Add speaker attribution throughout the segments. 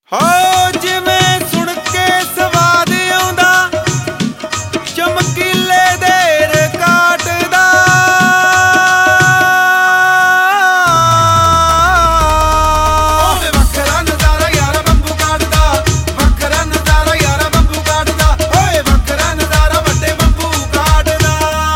Speaker 1: ਹੋ ਜਿਵੇਂ ਸੁਣ ਕੇ ਸਵਾਦ ਆਉਂਦਾ ਚਮਕੀਲੇ ਦੇ ਰਿਕਾਰਡ ਦਾ। ਓਏ ਵੱਖਰਾ ਨਜ਼ਾਰਾ ਯਾਰਾ ਬੰਬੂ ਕਾਟਦਾ, ਵੱਖਰਾ ਨਜ਼ਾਰਾ ਯਾਰਾ ਬੰਬੂ ਕਾਟਦਾ, ਓਏ ਵੱਖਰਾ ਨਜ਼ਾਰਾ ਵੱਡੇ ਬੰਬੂ ਕਾਟਦਾ।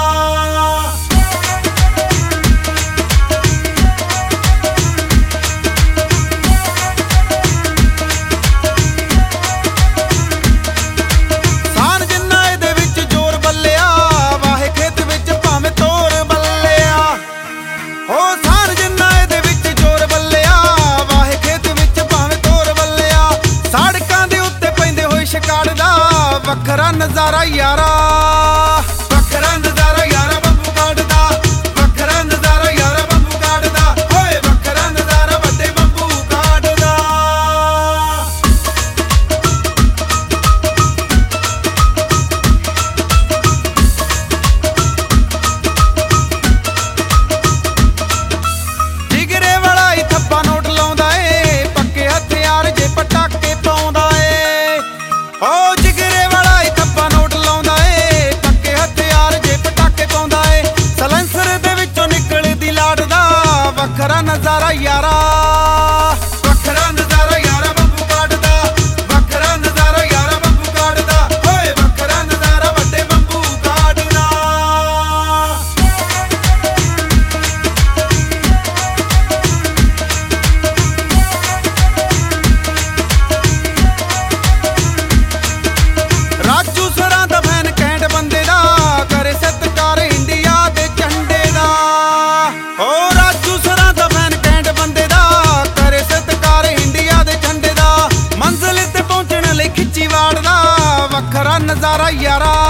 Speaker 1: ਵੱਖਰਾ ਨਜ਼ਾਰਾ ਯਾਰਾ, ਵੱਖਰਾ ਨਜ਼ਾਰਾ ਯਾਰਾ ਬੰਬੂ ਕਾਟਦਾ, ਵੱਖਰਾ ਨਜ਼ਾਰਾ ਯਾਰਾ ਬੰਬੂ ਕਾਟਦਾ, ਓਏ ਵੱਖਰਾ ਨਜ਼ਾਰਾ ਵੱਡੇ ਬੰਬੂ ਕਾਟਦਾ। ਜਿਗਰੇ ਵਾਲਾ ਹੀ ਥੱਪਾ ਨੋਟ ਲਾਉਂਦਾ ਏ, ਪੱਕੇ ਹਥਿਆਰ ਜੇ ਪਟਾਕੇ ਪਾਉਂਦਾ ਏ। ਓ ਜਿਗਰੇ ਵੱਖਰਾ ਨਜ਼ਾਰਾ ਯਾਰਾ, ਵੱਖਰਾ ਨਜ਼ਾਰਾ ਯਾਰਾ ਬੰਬੂ ਕਾਟਦਾ, ਵੱਖਰਾ ਨਜ਼ਾਰਾ ਯਾਰਾ ਬੰਬੂ ਕਾਟਦਾ, ਓਏ ਵੱਖਰਾ ਨਜ਼ਾਰਾ ਵੱਡੇ ਬੰਬੂ ਕਾਟਦਾ। ਰਾਜੂ ਸਰਾਂ ਦਾ ਫੈਨ ਕੈਂਟ ਬੰਦੇ ਦਾ, ਕਰੇ ਸਤਿਕਾਰ ਇੰਡੀਆ ਦੇ ਝੰਡੇ ਦਾ। ਓ ਵੱਖਰਾ ਨਜ਼ਾਰਾ ਯਾਰਾ।